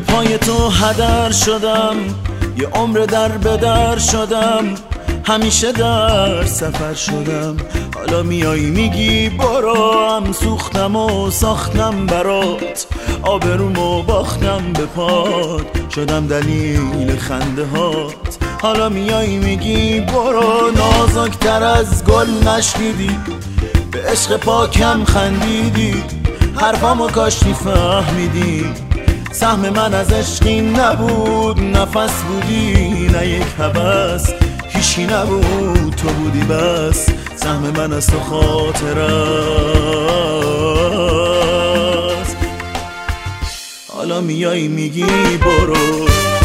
پای تو هدر شدم، یه عمر در به در شدم، همیشه در سفر شدم. حالا میایی میگی برو، هم سوختم و ساختم برات، آبرومو باختم به پات، شدم دلیل خنده هات. حالا میایی میگی برو، نازکتر از گل نشنیدی، به عشق پاکم خندیدی، حرفامو کاش میفهمیدی. سهم من از عشقی نبود، نفس بودی نه یک هوس، هیچی نبود تو بودی بس. سهم من از تو خاطر است. حالا میایی میگی برو.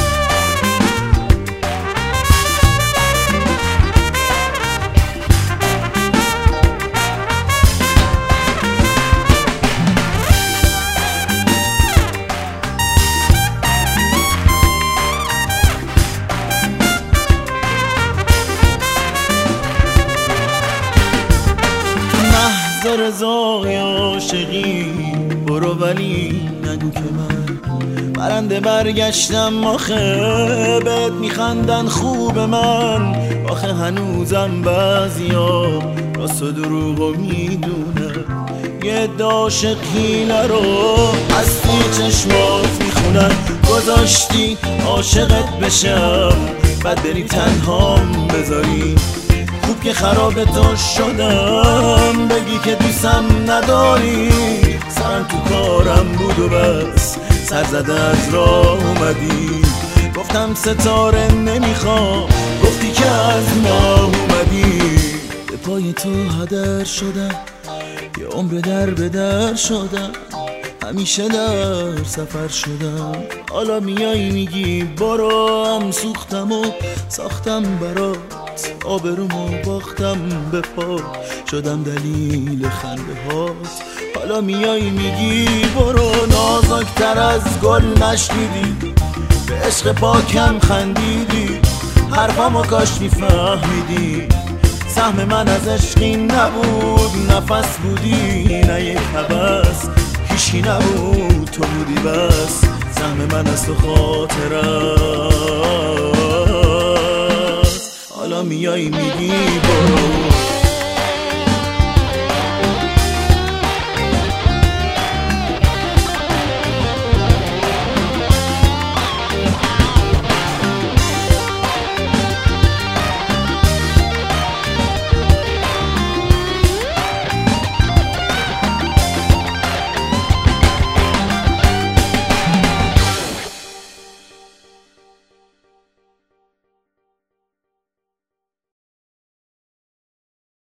رضای عاشقی برو، ولی نگو که من برنده برگشتم. آخه بهت میخندن خوب من، آخه هنوزم بعضیا راست و دروغو میدونن. یه عاشق حیله رو از توی چشمات میخونن، گذاشتی عاشقت بشم بعد بری تنهام بذاری. خوب که خراب تو شدم، بگی که دوستم نداری. سرم تو کارم بود و بس، سر زده از راه اومدی. گفتم ستاره نمیخوام، گفتی که از ما اومدی. به پای تو هدر شدم، یه عمر در به در شدم، همیشه در سفر شدم. حالا میایی میگی برو، هم سوختم و ساختم برات، آبرومو باختم به پا، شدم دلیل خنده هات. حالا میایی میگی برو، نازکتر از گل نشنیدی، به عشق پاکم خندیدی، حرفامو کاش میفهمیدی. سهم من از عشقی نبود، نفس بودی نه یک هوس، هیچی نبود تو بودی بس. سهم من از تو خاطر است. حالا میایی میگی برو.